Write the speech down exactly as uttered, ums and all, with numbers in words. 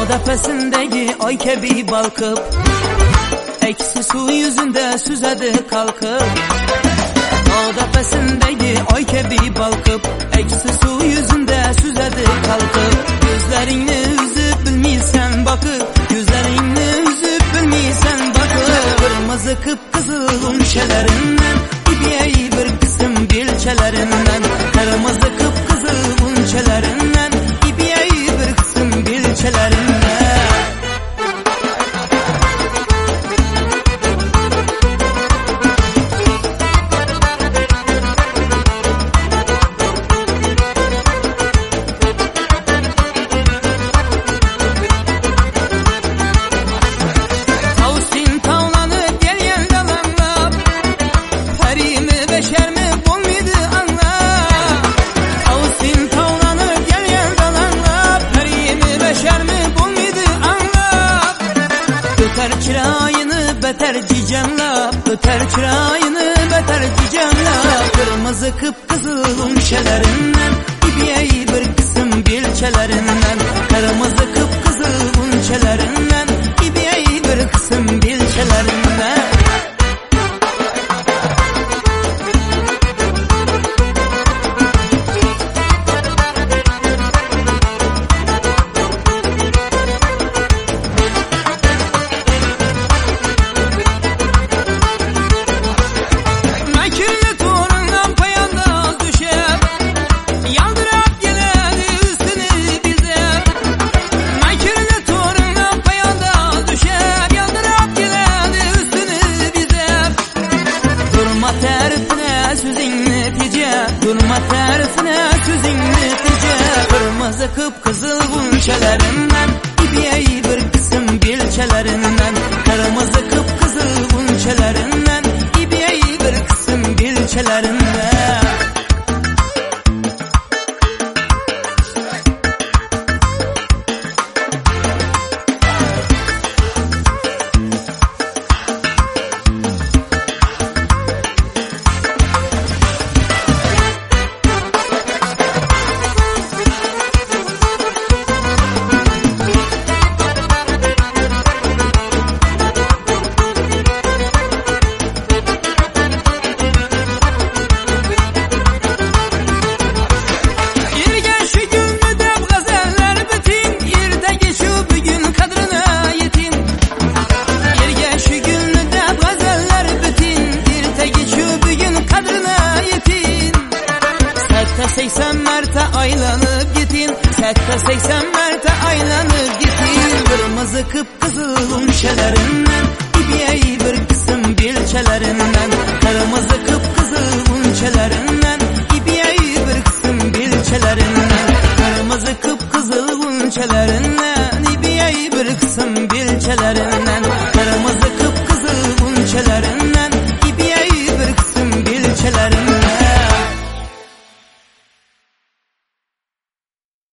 Dağ tepesindeki ay kebi balkıp, eksi su yüzünde süzedi kalkıp. Dağ tepesindeki ay kebi balkıp, eksi su yüzünde süzedi kalkıp. Gözlerini üzüp bilmiysen bakıp, gözlerini üzüp bilmiysen bakıp. Kırmızı kıpkızıl unçelerinden, İbiyeyi bir kısım bilçelerinden. Kırmızı kıpkızıl unçelerinden, İbiyeyi bir kısım bilçelerinden. Beter cicanla, öter çırağını beter cicanla. Kırmızı kıpkızıl unçelerinden, İbiyeyi bir kısım bilçelerinden. Kırmızı kıpkızıl unçelerinden, İbiyeyi bir kısım bilçelerinden. Durma terifine sözün netice. Kırmızı kıpkızıl unçelerinden, İbiyeyi bir kısım bilçelerinden. Kırmızı kıpkızıl unçelerinden, İbiyeyi bir kısım bilçelerinden. seksen merte aylanıp gitin, sette seksen merte aylanıp gitin. Kırmızı kıpkızıl unçelerinden, İbiyeyi bir kısım bilçelerinden. Kırmızı kıpkızıl unçelerinden, İbiyeyi bir kısım bilçelerinden. Kırmızı kıpkızıl unçelerinden, İbiyeyi bir kısım bilçelerinden.